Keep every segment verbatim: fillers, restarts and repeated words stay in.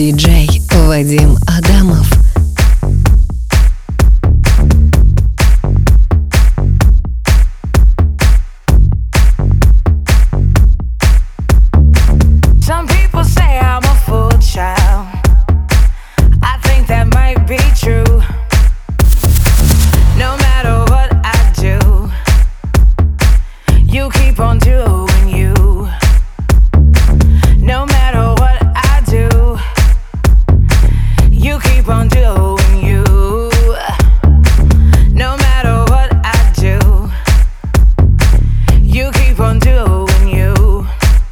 диджей Вадим Адамов. Some people say I'm a fool child. I think that might be true. No matter what I do, you keep on doing you. No matter what I do, you keep on doing you. No matter what I do, you keep on doing you.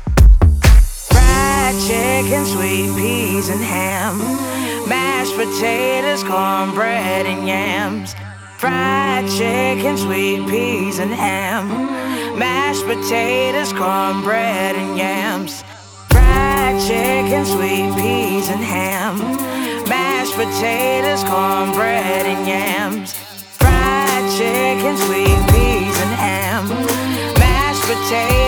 Fried chicken, sweet peas and ham, mashed potatoes, cornbread and yams. Fried chicken, sweet peas and ham, mashed potatoes, cornbread and yams. Fried chicken, sweet peas and ham, mashed potatoes, cornbread and yams. Fried chicken, sweet peas and ham, mashed potatoes.